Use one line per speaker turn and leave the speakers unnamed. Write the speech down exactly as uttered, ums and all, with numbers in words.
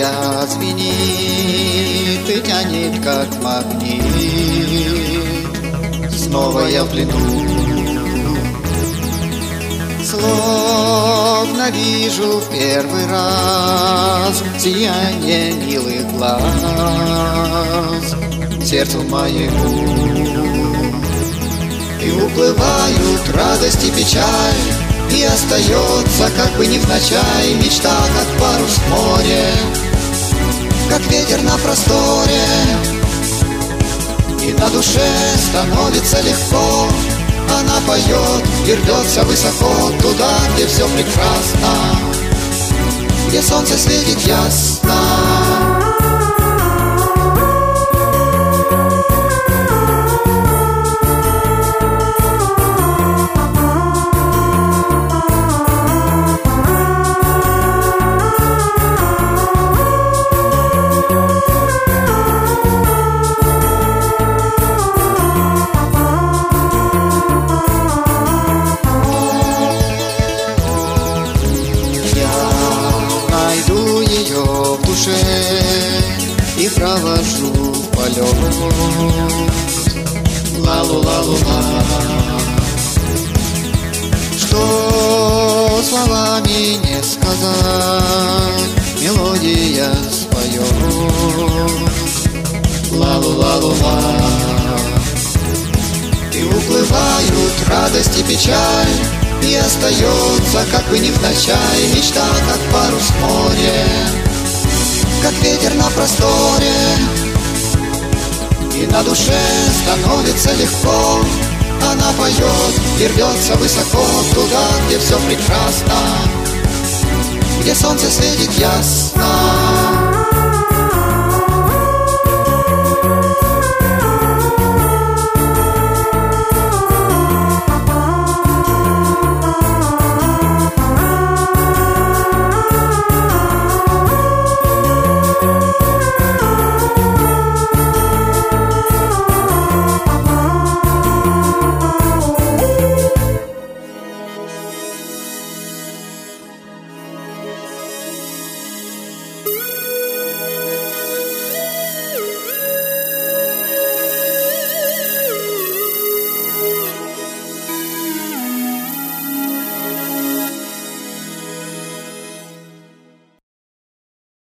моя звенит и тянет, как магнит. Снова я в плену, словно вижу в первый раз сияние милых глаз сердцу моему. И уплывают радость и печаль, и остается, как бы невзначай, мечта, как парус в море, как ветер на просторе. И на душе становится легко, она поет и рвется высоко туда, где все прекрасно, где солнце светит ясно. В душе и провожу в полет. Ла-лу-ла-лу-ла. Что словами не сказать, мелодия споет. Ла-лу-ла-лу-ла. И уплывают радость и печаль, и остается, как бы невзначай, мечта, как парус в море, как ветер на просторе. И на душе становится легко, она поет и рвется высоко туда, где все прекрасно, где солнце светит ясно.